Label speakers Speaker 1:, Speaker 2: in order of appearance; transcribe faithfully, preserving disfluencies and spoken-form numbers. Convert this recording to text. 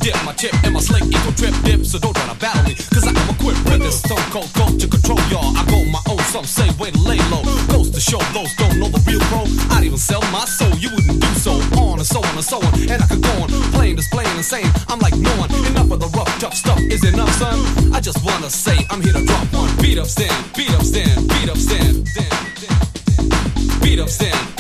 Speaker 1: dip, my chip and my slick equal trip dip. So don't try to battle me, cause I am equipped with this stone cold coat to control y'all. I go my own, some say way to lay low. Goes to show those don't know the real pro. I'd even sell my soul, you wouldn't do so. On and so on and so on, and I could go on playing, displaying and saying I'm like no one. Enough of the rough, tough stuff is enough, son. I just wanna say I'm here to drop one. Beat up stand, beat up stand, beat up stand, stand, stand, stand. Beat up stand.